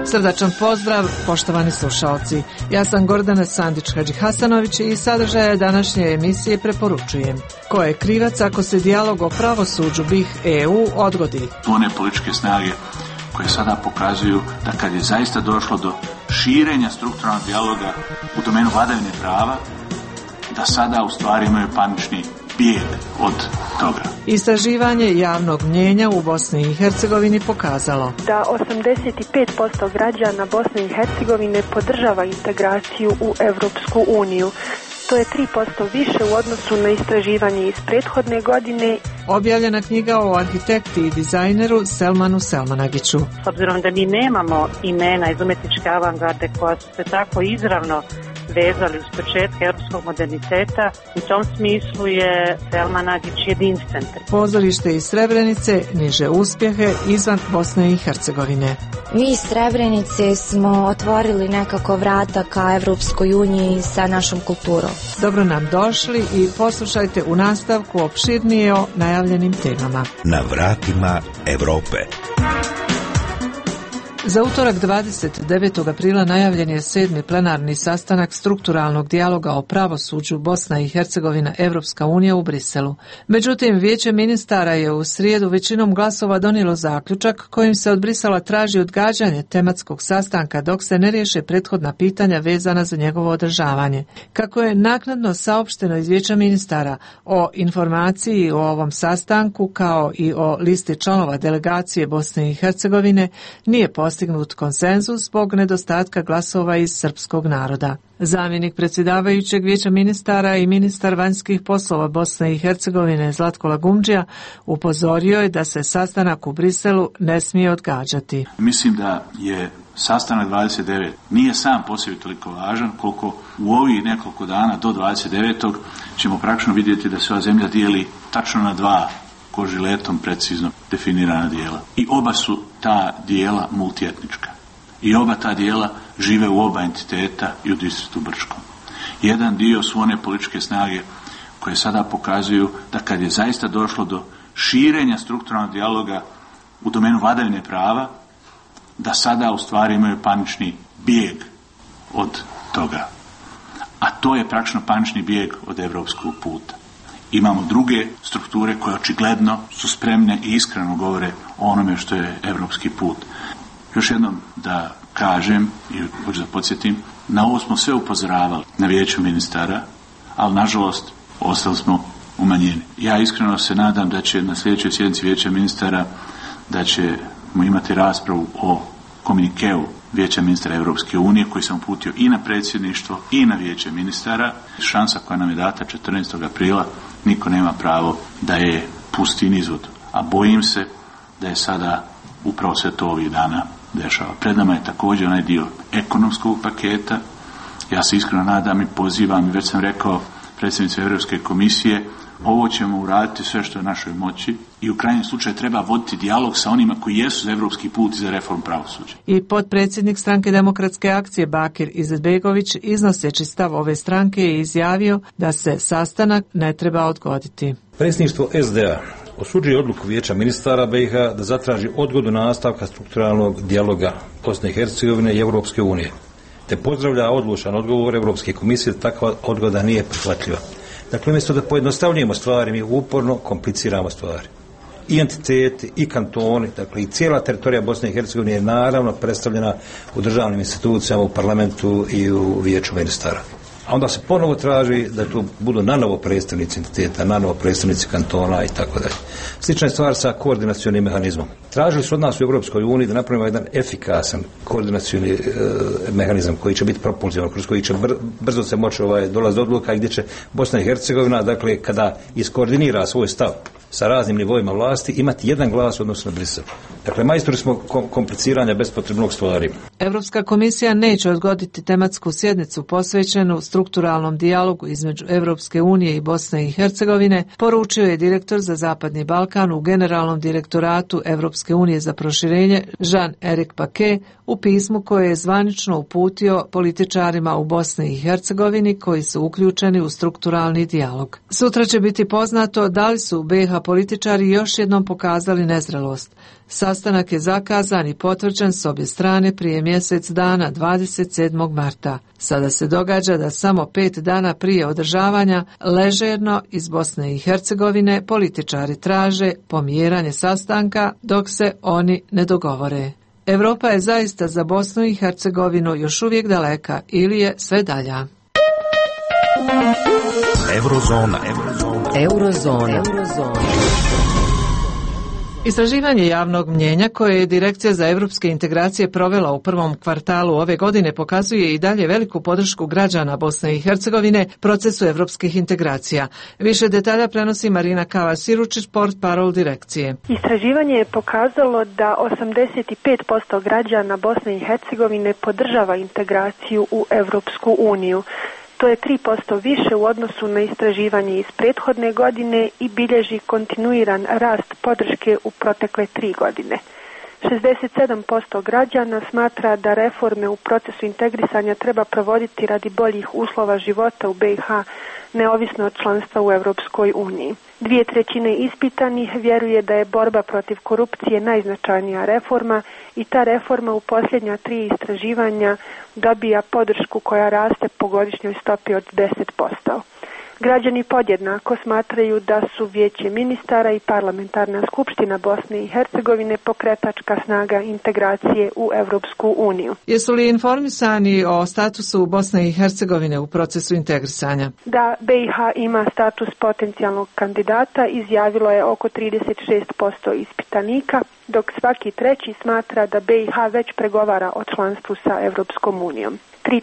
Srdačan pozdrav, poštovani slušalci. Ja sam Gordana Sandić-Hadžihasanović i sadržaje današnje emisije preporučujem. Ko je krivac ako se dijalog o pravosuđu BiH-EU odgodi? One političke snage koje sada pokazuju da kad je zaista došlo do širenja strukturalnog dijaloga u domenu vladavine prava, da sada u stvari imaju panični bijeg od toga. Istraživanje javnog mnjenja u Bosni i Hercegovini pokazalo da 85% građana Bosne i Hercegovine podržava integraciju u Evropsku uniju. To je 3% više u odnosu na istraživanje iz prethodne godine. Objavljena knjiga o arhitekti i dizajneru Selmanu Selmanagiću. S obzirom da mi nemamo imena iz umjetničke avangarde koja su se tako izravno vezali uz početke europskog moderniteta, u tom smislu je Selmanagić jedinstven. Pozorište iz Srebrenice niže uspjehe izvan Bosne i Hercegovine. Mi iz Srebrenice smo otvorili nekako vrata ka Evropskoj uniji sa našom kulturom. Dobro nam došli i poslušajte u nastavku opširnije o najavljenim temama. Na vratima Evrope. Za utorak 29. aprila najavljen je 7. plenarni sastanak strukturalnog dijaloga o pravosuđu Bosna i Hercegovina Evropska unija u Briselu. Međutim, Vijeće ministara je u srijedu većinom glasova donijelo zaključak kojim se od Brisela traži odgađanje tematskog sastanka dok se ne riješe prethodna pitanja vezana za njegovo održavanje. Kako je naknadno saopšteno iz Vijeća ministara o informaciji o ovom sastanku kao i o listi članova delegacije Bosne i Hercegovine, nije postignut konsenzus zbog nedostatka glasova iz srpskog naroda. Zamjenik predsjedavajućeg Vijeća ministara i ministar vanjskih poslova Bosne i Hercegovine Zlatko Lagumdžija upozorio je da se sastanak u Briselu ne smije odgađati. Mislim da je sastanak 29 nije sam po sebi toliko važan koliko u ovih nekoliko dana do 29. ćemo praktično vidjeti da se ova zemlja dijeli tačno na dva kožiletom precizno definirana dijela. I oba su ta dijela multietnička. I oba ta dijela žive u oba entiteta i u distriktu Brčkom. Jedan dio su one političke snage koje sada pokazuju da kad je zaista došlo do širenja strukturalnog dijaloga u domenu vladavine prava, da sada u stvari imaju panični bijeg od toga. A to je praktično panični bijeg od evropskog puta. Imamo druge strukture koje očigledno su spremne i iskreno govore o onome što je evropski put. Još jednom da kažem i hoću da podsjetim, na ovo smo sve upozoravali na Vijeću ministara, ali nažalost ostali smo u manjini. Ja iskreno se nadam da će na sljedećoj sjednici Vijeća ministara da ćemo imati raspravu o komunikeu Vijeća ministara Evropske unije koji sam uputio i na predsjedništvo i na Vijeće ministara. Šansa koja nam je data 14. aprila niko nema pravo da je pusti nizvod. A bojim se da je sada upravo sve to ovih dana dešava. Pred nama je također onaj dio ekonomskog paketa. Ja se iskreno nadam i pozivam, i već sam rekao predsjednici Europske komisije, ovo ćemo uraditi sve što je u našoj moći i u krajnjem slučaju treba voditi dijalog sa onima koji jesu za evropski put i za reformu pravosuđa. I potpredsjednik Stranke demokratske akcije Bakir Izetbegović, iznoseći stav ove stranke, je izjavio da se sastanak ne treba odgoditi. Predsjedništvo SDA osuđuje odluku Vijeća ministara BiH da zatraži odgodu nastavka strukturalnog dijaloga Bosne i Hercegovine i Europske unije, te pozdravlja odlučan odgovor Europske komisije da takva odgoda nije prihvatljiva. Dakle, umjesto da pojednostavljujemo stvari, mi uporno kompliciramo stvari. I entiteti, i kantoni, dakle i cijela teritorija Bosne i Hercegovine je naravno predstavljena u državnim institucijama, u parlamentu i u Vijeću ministara. A onda se ponovo traži da tu budu nanovo predstavnici entiteta, nanovo predstavnici kantona i tako dalje. Slična je stvar sa koordinacionim mehanizmom. Tražili su od nas u Europskoj uniji da napravimo jedan efikasan koordinacioni mehanizam koji će biti propulzivan, kroz koji će brzo se moći dolaziti do odluka, gdje će Bosna i Hercegovina, dakle, kada iskoordinira svoj stav sa raznim nivoima vlasti, imati jedan glas u odnosu na Brisel. Dakle, majstori smo kompliciranja bespotrebnog stvari. Europska komisija neće odgoditi tematsku sjednicu posvećenu strukturalnom dijalogu između Europske unije i Bosne i Hercegovine, poručio je direktor za Zapadni Balkan u Generalnom direktoratu Europske unije za proširenje Jean-Éric Paquet u pismu koje je zvanično uputio političarima u Bosni i Hercegovini koji su uključeni u strukturalni dijalog. Sutra će biti poznato da li su BiH političari još jednom pokazali nezrelost. Sastanak je zakazan i potvrđen s obje strane prije mjesec dana, 27. marta. Sada se događa da samo 5 dana prije održavanja ležerno iz Bosne i Hercegovine političari traže pomjeranje sastanka dok se oni ne dogovore. Europa je zaista za Bosnu i Hercegovinu još uvijek daleka ili je sve dalja. Eurozona. Istraživanje javnog mnjenja koje je Direkcija za europske integracije provela u prvom kvartalu ove godine pokazuje i dalje veliku podršku građana Bosne i Hercegovine procesu europskih integracija. Više detalja prenosi Marina Kava-Siručić, portparol Direkcije. Istraživanje je pokazalo da 85% građana Bosne i Hercegovine podržava integraciju u Europsku uniju. To je 3% više u odnosu na istraživanje iz prethodne godine i bilježi kontinuiran rast podrške u protekle 3 godine. 67% građana smatra da reforme u procesu integrisanja treba provoditi radi boljih uslova života u BiH, neovisno od članstva u Europskoj uniji. 2/3 ispitanih vjeruje da je borba protiv korupcije najznačajnija reforma i ta reforma u posljednja 3 istraživanja dobija podršku koja raste po godišnjoj stopi od 10%. Građani podjednako smatraju da su Vijeće ministara i Parlamentarna skupština Bosne i Hercegovine pokretačka snaga integracije u Europsku uniju. Jesu li informisani o statusu Bosne i Hercegovine u procesu integrisanja? Da BiH ima status potencijalnog kandidata izjavilo je oko 36% ispitanika, dok svaki treći smatra da BiH već pregovara o članstvu sa Europskom unijom.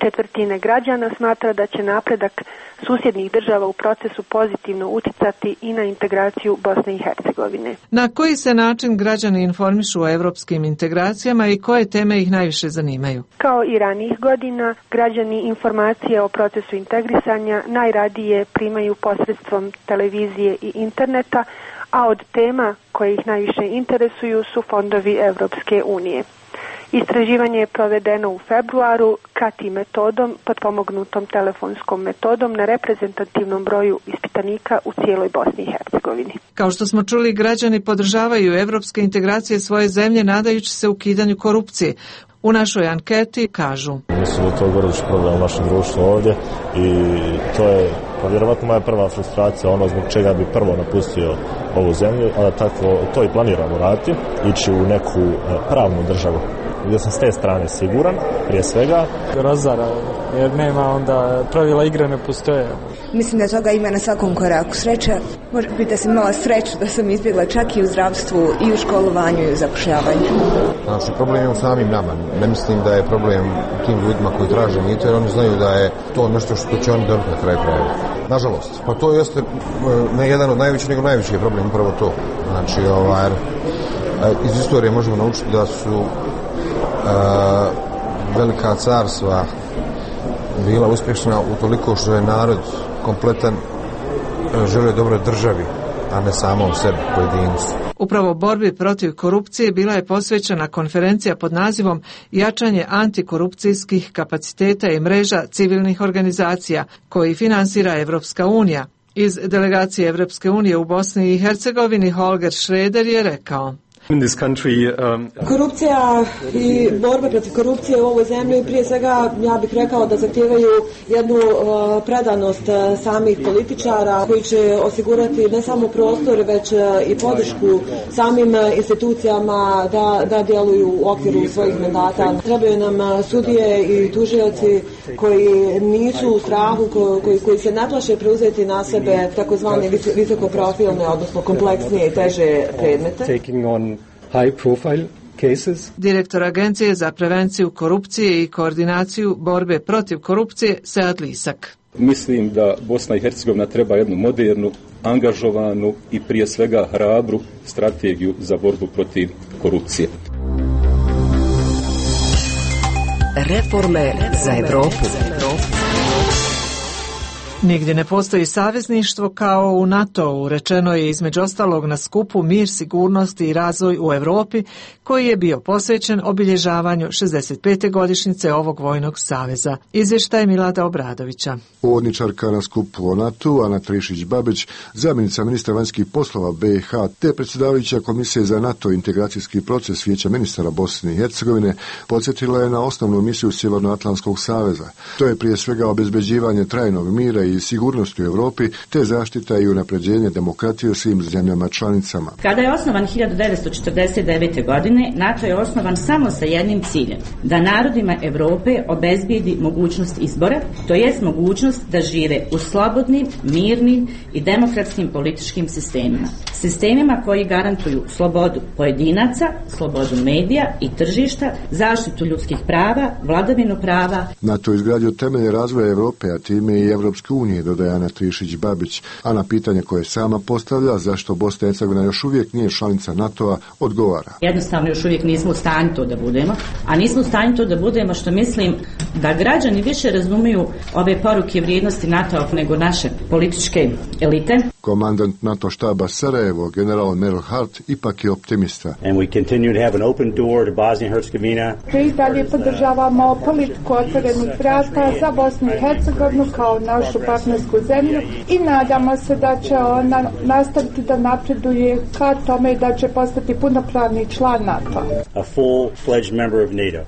3/4 građana smatra da će napredak susjednih država u procesu pozitivno utjecati i na integraciju Bosne i Hercegovine. Na koji se način građani informišu o europskim integracijama i koje teme ih najviše zanimaju? Kao i ranijih godina, građani informacije o procesu integrisanja najradije primaju posredstvom televizije i interneta, a od tema koje ih najviše interesuju su fondovi Europske unije. Istraživanje je provedeno u februaru KATI metodom, potpomognutom telefonskom metodom na reprezentativnom broju ispitanika u cijeloj Bosni i Hercegovini. Kao što smo čuli, građani podržavaju evropske integracije svoje zemlje nadajući se ukidanju korupcije. U našoj anketi kažu: Mislim da je to gorući problem u našem društvu ovdje i to je vjerovatno moja prva frustracija, ono zbog čega bi prvo napustio ovu zemlju, a da tako to i planiramo raditi, ići u neku pravnu državu. Gdje sam s te strane siguran, prije svega. Razara, jer nema onda pravila igre ne postoje. Mislim da toga ima na svakom koraku. Sreća, može biti da sam imala sreću da sam izbjegla čak i u zdravstvu, i u školovanju, i u zapošljavanju. Znači, problem je u samim nama. Ne mislim da je problem u tim ljudima koji traže mito, jer oni znaju da je to nešto što će oni dobiti na kraju krajeva. Nažalost, pa to jeste ne jedan od najvećih, nego najveći je problem upravo to. Znači, iz istorije možemo naučiti da su velika carstva bila uspješna utoliko što je narod kompletan želio dobroj državi, a ne samom sebi, pojedincu. Upravo borbi protiv korupcije bila je posvećena konferencija pod nazivom Jačanje antikorupcijskih kapaciteta i mreža civilnih organizacija koji finansira Evropska unija. Iz delegacije Evropske unije u Bosni i Hercegovini Holger Schroeder je rekao: Korupcija i borba protiv korupcije u ovoj zemlji prije svega ja bih rekao da zahtijevaju jednu predanost samih političara koji će osigurati ne samo prostor već i podršku samim institucijama da djeluju u okviru svojih mandata. Trebaju nam sudije i tužioci koji nisu u strahu, koji se ne plaše preuzeti na sebe takozvane visokoprofilne, odnosno kompleksnije i teže predmete. High profile cases. Direktor Agencije za prevenciju korupcije i koordinaciju borbe protiv korupcije Sead Lisak. Mislim da Bosna i Hercegovina treba jednu modernu, angažovanu i prije svega hrabru strategiju za borbu protiv korupcije. Reforme za Europu. Nigdje ne postoji savezništvo kao u NATO-u, rečeno je između ostalog na skupu Mir, sigurnost i razvoj u Europi, koji je bio posvećen obilježavanju 65. godišnjice ovog vojnog saveza. Izvještaj Milada Obradovića. Uvodničarka na skupu o NATO, Ana Trišić-Babić, zamjenica ministra vanjskih poslova BiH, te predsjedavajuća Komisije za NATO integracijski proces Vijeća ministara Bosne i Hercegovine, podsjetila je na osnovnu misiju Sjevernoatlantskog saveza. To je prije svega obezbeđivanje trajnog mira i sigurnosti u Europi, te zaštita i unapređenje demokratije u svim zemljama članicama. Kada je osnovan 1949. godine, NATO je osnovan samo sa jednim ciljem, da narodima Europe obezbijedi mogućnost izbora, to jest mogućnost da žive u slobodnim, mirnim i demokratskim političkim sistemima. Sistemima koji garantuju slobodu pojedinaca, slobodu medija i tržišta, zaštitu ljudskih prava, vladavinu prava. NATO izgradio temelje razvoja Europe, a time i Evropske unije, dodaje Ana Trišić-Babić, a na pitanje koje sama postavlja zašto Bosna i Hercegovina još uvijek nije članica NATO-a, odgovara. Jednostavno još uvijek nismo u stanju to da budemo, a nismo u stanju to da budemo što mislim da građani više razumiju ove poruke vrijednosti NATO-a nego naše političke elite. Komandant NATO štaba Sarajevo, general Merle Hart, ipak je optimista. And we continue to have an open door to Bosnia and Herzegovina. Mi dalje podržavamo politiku otvorenih vrata za Bosnu i Hercegovinu kao našu partnersku zemlju i nadamo se da će ona nastaviti da napreduje ka tome da će postati punopravni član NATO. A full-fledged member of NATO.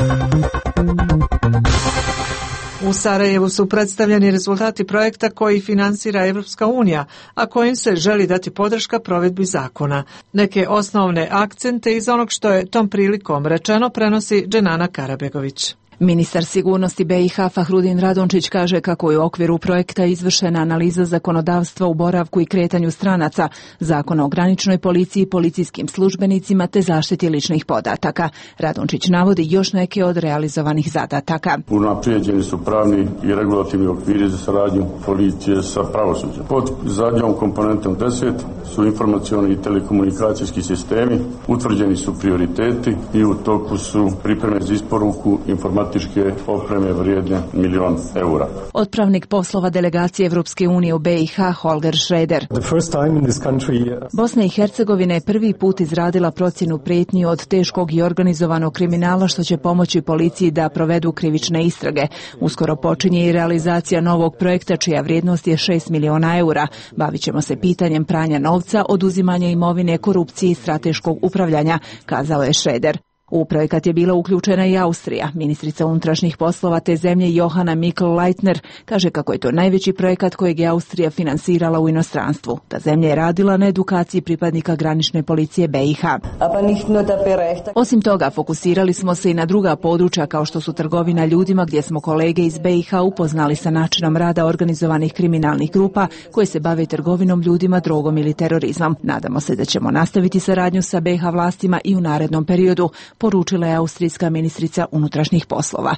U Sarajevu su predstavljeni rezultati projekta koji finansira Evropska unija, a kojim se želi dati podrška provedbi zakona. Neke osnovne akcente iz onog što je tom prilikom rečeno prenosi Dženana Karabegović. Ministar sigurnosti BiH Fahrudin Radončić kaže kako je u okviru projekta izvršena analiza zakonodavstva u boravku i kretanju stranaca, zakona o graničnoj policiji, policijskim službenicima te zaštiti ličnih podataka. Radončić navodi još neke od realizovanih zadataka. Unaprijeđeni su pravni i regulativni okviri za saradnju policije sa pravosuđem. Pod zadnjom komponentom 10 su informacioni i telekomunikacijski sistemi, utvrđeni su prioriteti i u toku su pripreme za isporuku informatičke opreme vrijedne €1.000.000. Otpravnik poslova delegacije Evropske unije u BiH Holger Schroeder. Bosna i Hercegovina je prvi put izradila procjenu prijetnji od teškog i organizovanog kriminala što će pomoći policiji da provedu krivične istrage. Uskoro počinje i realizacija novog projekta čija vrijednost je €6 miliona. Bavit ćemo se pitanjem pranja novca, oduzimanja imovine, korupcije i strateškog upravljanja, kazao je Schroeder. U projekat je bila uključena i Austrija. Ministrica unutrašnjih poslova te zemlje Johanna Mikl-Leitner kaže kako je to najveći projekat kojeg je Austrija finansirala u inostranstvu. Ta zemlja je radila na edukaciji pripadnika granične policije BiH. Osim toga, fokusirali smo se i na druga područja kao što su trgovina ljudima, gdje smo kolege iz BiH upoznali sa načinom rada organizovanih kriminalnih grupa koje se bave trgovinom ljudima, drogom ili terorizmom. Nadamo se da ćemo nastaviti saradnju sa BiH vlastima i u narednom periodu, poručila je austrijska ministrica unutrašnjih poslova.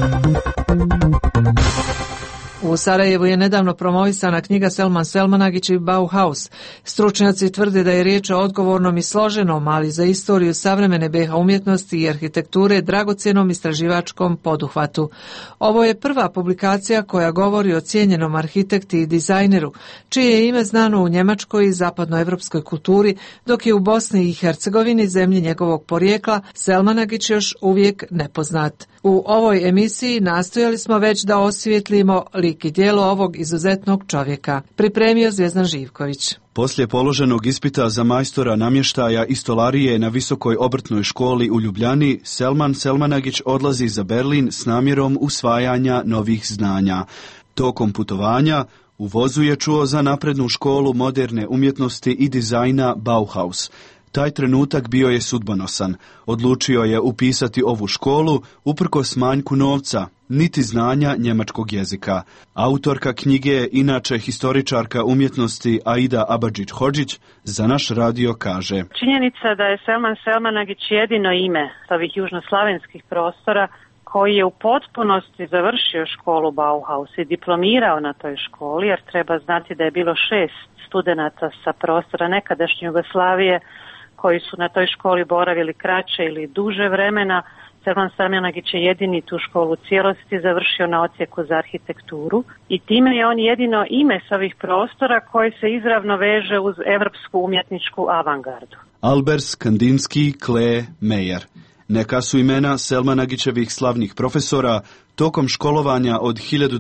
U Sarajevu je nedavno promovisana knjiga Selman Selmanagić i Bauhaus. Stručnjaci tvrde da je riječ o odgovornom i složenom, ali za istoriju savremene BiH umjetnosti i arhitekture dragocjenom istraživačkom poduhvatu. Ovo je prva publikacija koja govori o cijenjenom arhitekti i dizajneru, čije je ime znano u njemačkoj i zapadnoevropskoj kulturi, dok je u Bosni i Hercegovini, zemlji njegovog porijekla, Selmanagić još uvijek nepoznat. U ovoj emisiji nastojali smo već da osvijetlimo lik i djelo ovog izuzetnog čovjeka, pripremio Zvjezdan Živković. Poslije položenog ispita za majstora namještaja i stolarije na Visokoj obrtnoj školi u Ljubljani, Selman Selmanagić odlazi za Berlin s namjerom usvajanja novih znanja. Tokom putovanja u vozu je čuo za naprednu školu moderne umjetnosti i dizajna Bauhaus. Taj trenutak bio je sudbonosan. Odlučio je upisati ovu školu uprkos manjku novca, niti znanja njemačkog jezika. Autorka knjige je inače historičarka umjetnosti Aida Abadžić-Hodžić za naš radio kaže: Činjenica da je Selman Selmanagić jedino ime ovih južnoslavenskih prostora koji je u potpunosti završio školu Bauhaus i diplomirao na toj školi, jer treba znati da je bilo 6 studenata sa prostora nekadašnje Jugoslavije koji su na toj školi boravili kraće ili duže vremena Selman Selmanagić je jedini tu školu u cijelosti završio na odsjeku za arhitekturu i time je on jedino ime s ovih prostora koji se izravno veže uz evropsku umjetničku avangardu. Albers, Kandinski, Klee, Meyer. Neka su imena Selmanagićevih slavnih profesora tokom školovanja od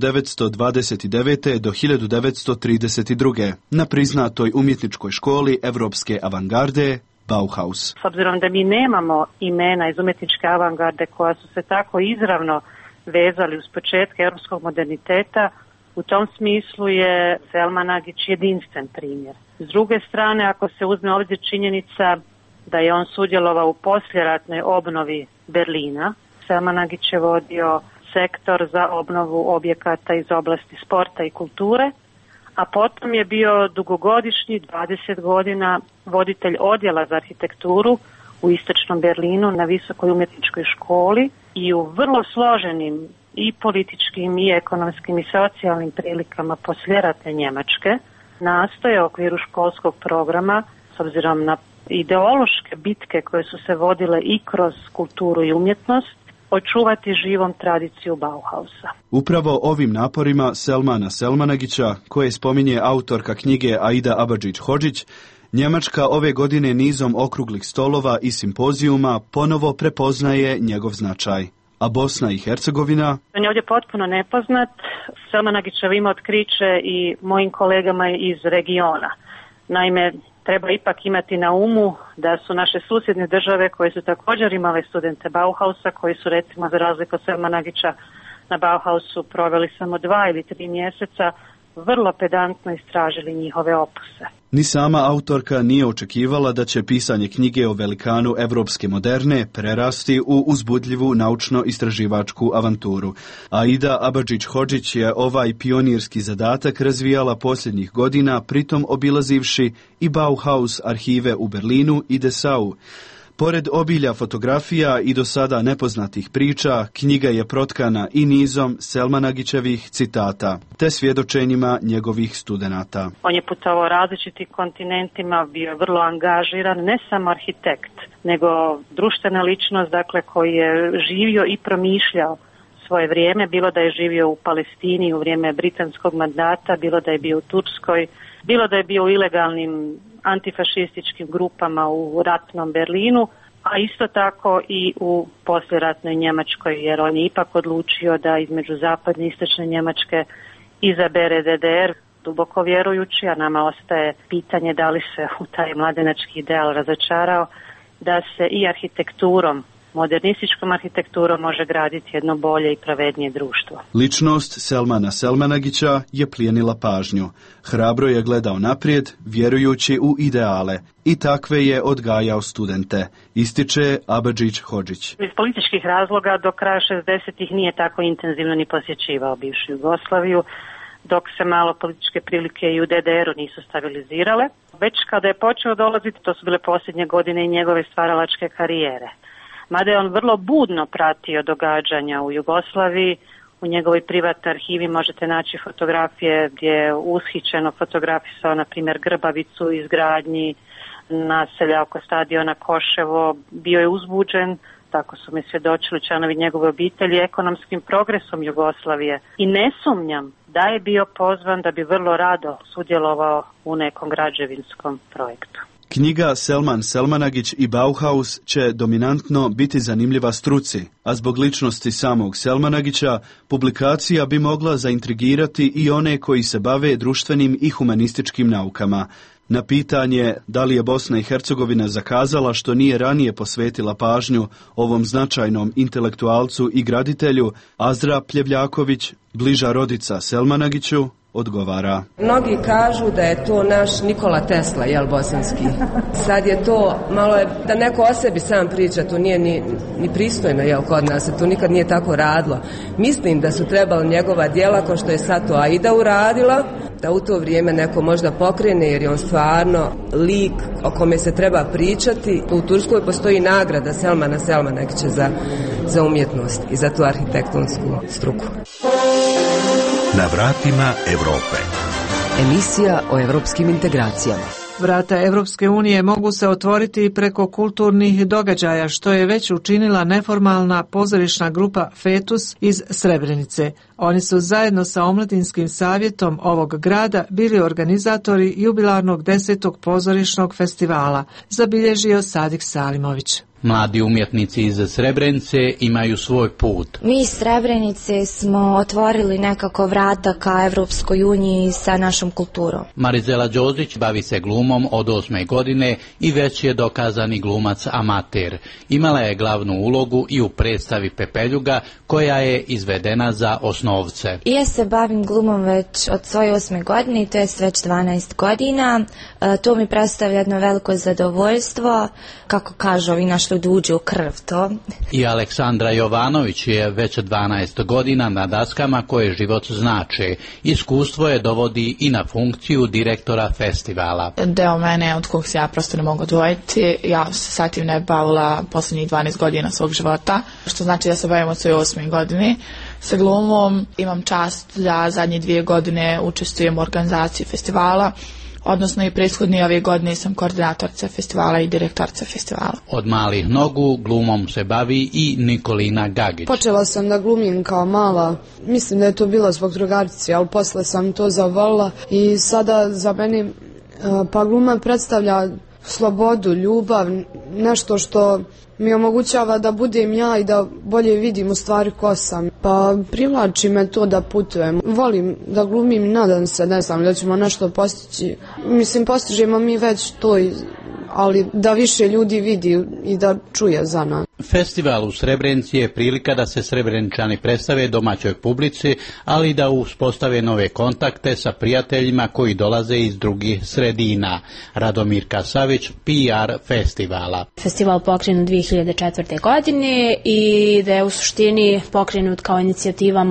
1929. do 1932. na priznatoj umjetničkoj školi evropske avangarde Bauhaus. S obzirom da mi nemamo imena iz umjetničke avangarde koja su se tako izravno vezali uz početke europskog moderniteta, u tom smislu je Selmanagić jedinstven primjer. S druge strane, ako se uzme ovdje činjenica da je on sudjelovao u poslijeratnoj obnovi Berlina, Selmanagić je vodio sektor za obnovu objekata iz oblasti sporta i kulture, a potom je bio dugogodišnji, 20 godina, voditelj odjela za arhitekturu u istočnom Berlinu na Visokoj umjetničkoj školi i u vrlo složenim i političkim i ekonomskim i socijalnim prilikama poslijeratne Njemačke nastoje u okviru školskog programa, s obzirom na ideološke bitke koje su se vodile i kroz kulturu i umjetnost, očuvati živom tradiciju Bauhausa. Upravo ovim naporima Selmana Selmanagića, koje spominje autorka knjige Aida Abadžić-Hodžić, Njemačka ove godine nizom okruglih stolova i simpozijuma ponovo prepoznaje njegov značaj. A Bosna i Hercegovina? On je ovdje potpuno nepoznat. Selmanagićevo ime otkriće i mojim kolegama iz regiona. Naime, treba ipak imati na umu da su naše susjedne države koje su također imale studente Bauhausa, koji su recimo za razliku od Selmanagića na Bauhausu proveli samo 2 ili 3 mjeseca, vrlo pedantno istražili njihove opuse. Ni sama autorka nije očekivala da će pisanje knjige o velikanu evropske moderne prerasti u uzbudljivu naučno-istraživačku avanturu. Aida Abadžić-Hodžić je ovaj pionirski zadatak razvijala posljednjih godina, pritom obilazivši i Bauhaus arhive u Berlinu i Dessau. Pored obilja fotografija i do sada nepoznatih priča, knjiga je protkana i nizom Selmanagićevih citata, te svjedočenjima njegovih studenata. On je putovao različitim kontinentima, bio vrlo angažiran, ne samo arhitekt, nego društvena ličnost, dakle, koji je živio i promišljao svoje vrijeme, bilo da je živio u Palestini u vrijeme britanskog mandata, bilo da je bio u Turskoj, bilo da je bio u ilegalnim antifašističkim grupama u ratnom Berlinu, a isto tako i u poslijeratnoj Njemačkoj, jer on je ipak odlučio da između zapadne i istočne Njemačke izabere DDR, duboko vjerujući, a nama ostaje pitanje da li se u taj mladenački ideal razočarao, da se i arhitekturom, modernističkom arhitekturom može graditi jedno bolje i pravednije društvo. Ličnost Selmana Selmanagića je plijenila pažnju. Hrabro je gledao naprijed, vjerujući u ideale. I takve je odgajao studente, ističe Abadžić-Hodžić. Iz političkih razloga do kraja 60-ih nije tako intenzivno ni posjećivao bivšu Jugoslaviju, dok se malo političke prilike i u DDR-u nisu stabilizirale. Već kada je počeo dolaziti, to su bile posljednje godine i njegove stvaralačke karijere. Mada je on vrlo budno pratio događanja u Jugoslaviji, u njegovoj privatnoj arhivi možete naći fotografije gdje je ushićeno fotografisao, na primjer, Grbavicu u izgradnji naselja oko stadiona Koševo. Bio je uzbuđen, tako su mi svjedočili članovi njegove obitelji, ekonomskim progresom Jugoslavije. I ne sumnjam da je bio pozvan da bi vrlo rado sudjelovao u nekom građevinskom projektu. Knjiga Selman Selmanagić i Bauhaus će dominantno biti zanimljiva struci, a zbog ličnosti samog Selmanagića publikacija bi mogla zaintrigirati i one koji se bave društvenim i humanističkim naukama. Na pitanje da li je Bosna i Hercegovina zakazala što nije ranije posvetila pažnju ovom značajnom intelektualcu i graditelju, Azra Pljevljaković, bliža rodica Selmanagiću, odgovara. Mnogi kažu da je to naš Nikola Tesla, bosanski. Sad je to, malo je, da neko o sebi sam priča, to nije ni pristojno, kod nas se to nikad nije tako radilo. Mislim da su trebala njegova djela, kao što je sad to Aida uradila, da u to vrijeme neko možda pokrene, jer je on stvarno lik o kome se treba pričati. U Turskoj postoji nagrada Selmana Selmanagića za umjetnost i za tu arhitektonsku struku. Na vratima Europe. Emisija o evropskim integracijama. Vrata Europske unije mogu se otvoriti preko kulturnih događaja, što je već učinila neformalna pozorišna grupa Fetus iz Srebrenice. Oni su zajedno sa Omladinskim savjetom ovog grada bili organizatori jubilarnog 10. pozorišnog festivala, zabilježio Sadik Salimović. Mladi umjetnici iz Srebrenice imaju svoj put. Mi iz Srebrenice smo otvorili nekako vrata ka Evropskoj uniji sa našom kulturom. Marizela Đozić bavi se glumom od 8. godine i već je dokazani glumac amater. Imala je glavnu ulogu i u predstavi Pepeljuga koja je izvedena za osnovce. Ja se bavim glumom već od svoje 8. godine, to je već 12 godina. To mi predstavlja jedno veliko zadovoljstvo, kako kažu ovi naši ljudi, uđe u krv to. I Aleksandra Jovanović je već 12 godina na daskama koje život znače. Iskustvo je dovodi i na funkciju direktora festivala. Deo mene od kog se ja prosto ne mogu odvojiti. Ja se sa tim ne bavila posljednjih 12 godina svog života, što znači da se bavim od svoje 8. godine. Sa glumom imam čast da zadnje 2 godine učestvujem u organizaciji festivala, odnosno i prethodne ove godine sam koordinatorica festivala i direktorica festivala. Od malih nogu glumom se bavi i Nikolina Gagić. Počela sam da glumim kao mala, mislim da je to bilo zbog drugarice, ali posle sam to zavolila i sada za mene pa gluma predstavlja slobodu, ljubav, nešto što mi omogućava da budem ja i da bolje vidim u stvari ko sam. Pa privlači me to da putujem. Volim da glumim i nadam se, ne znam, da ćemo nešto postići. Mislim, postižemo mi već to, ali da više ljudi vidi i da čuje za nas. Festival u Srebrenici je prilika da se Srebreničani predstave domaćoj publici, ali da uspostave nove kontakte sa prijateljima koji dolaze iz drugih sredina. Radomirka Savić, PR festivala. Festival pokrenut 2004. godine i da je u suštini pokrenut kao inicijativa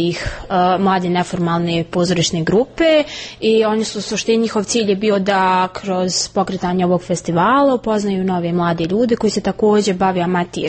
mlade neformalne pozorišne grupe i oni su u suštini, njihov cilj je bio da kroz pokretanje ovog festivala upoznaju nove mlade ljude koji se također bave amatirski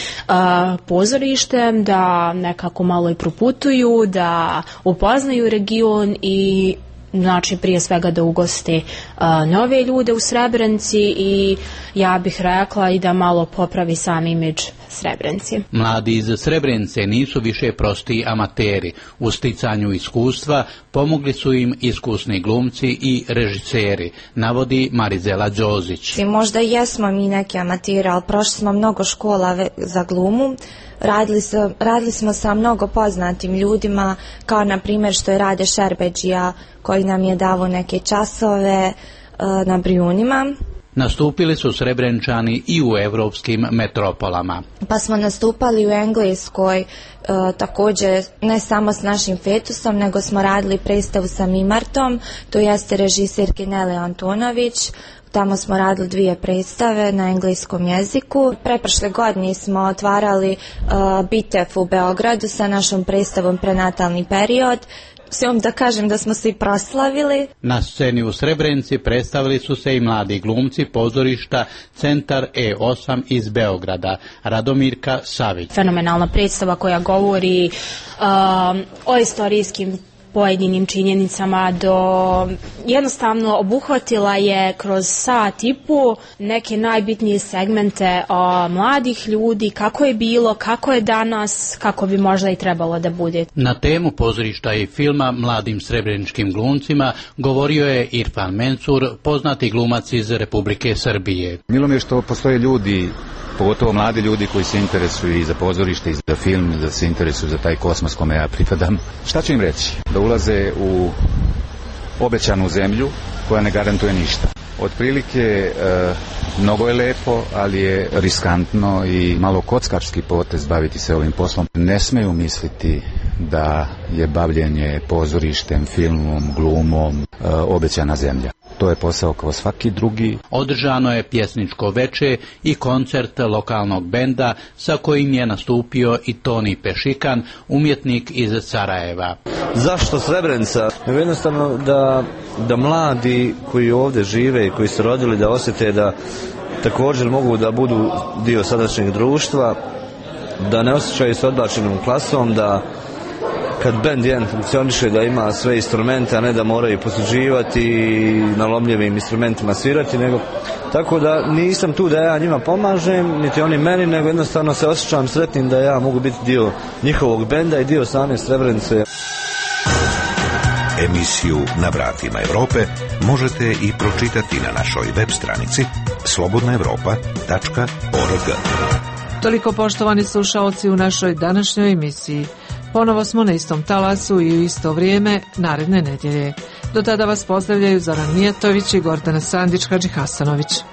pozorištem, da nekako malo i proputuju, da upoznaju region i znači prije svega da ugoste nove ljude u Srebrenici i ja bih rekla i da malo popravi sam imidž Srebrenici. Mladi iz Srebrenice nisu više prosti amateri. U sticanju iskustva pomogli su im iskusni glumci i režiseri, navodi Marizela Đozić. I možda jesmo mi neki amateri, ali prošli smo mnogo škola za glumu. Radili smo sa mnogo poznatim ljudima, kao na primjer što je Rade Šerbeđija, koji nam je davo neke časove na Brijunima. Nastupili su Srebreničani i u evropskim metropolama. Pa smo nastupali u Engleskoj, također ne samo s našim Fetusom, nego smo radili predstavu sa Mimartom, to jeste režiserki Nele Antonović. Tamo smo radili 2 predstave na engleskom jeziku. Preprošle godine smo otvarali Bitev u Beogradu sa našom predstavom Prenatalni period. Svom da kažem da smo se i proslavili. Na sceni u Srebrenici predstavili su se i mladi glumci pozorišta Centar E8 iz Beograda, Radomirka Savić. Fenomenalna predstava koja govori o istorijskim pojedinim činjenicama, jednostavno obuhvatila je kroz sat i po neke najbitnije segmente mladih ljudi, kako je bilo, kako je danas, kako bi možda i trebalo da bude. Na temu pozorišta i filma mladim srebreničkim glumcima govorio je Irfan Mensur, poznati glumac iz Republike Srbije. Milo mi je što postoje ljudi, pogotovo mladi ljudi koji se interesuju i za pozorište i za film, da se interesuju za taj kosmos kome ja pripadam. Šta ću im reći? Da ulaze u obećanu zemlju koja ne garantuje ništa. Otprilike mnogo je lepo, ali je riskantno i malo kockarski potez baviti se ovim poslom. Ne smeju misliti da je bavljenje pozorištem, filmom, glumom obećana zemlja. To je posao kao svaki drugi. Održano je pjesničko veče i koncert lokalnog benda sa kojim je nastupio i Toni Pešikan, umjetnik iz Sarajeva. Zašto Srebrenica? Jednostavno da mladi koji ovdje žive i koji su rodili da osjete da također mogu da budu dio sadašnjeg društva, da ne osjećaju se odbačenom klasom, da kad bend jedan funkcioniše da ima sve instrumente, a ne da moraju posuđivati i na lomljivim instrumentima svirati, nego tako da nisam tu da ja njima pomažem, niti oni meni, nego jednostavno se osjećam sretnim da ja mogu biti dio njihovog benda i dio same Srebrenice. Emisiju Na vratima Europe možete i pročitati na našoj web stranici slobodnaevropa.org. Toliko, poštovani slušaoci, u našoj današnjoj emisiji. Ponovo smo na istom talasu i u isto vrijeme naredne nedjelje. Do tada vas pozdravljaju Zoran Mijatović i Gordana Sandić-Hadžihasanović.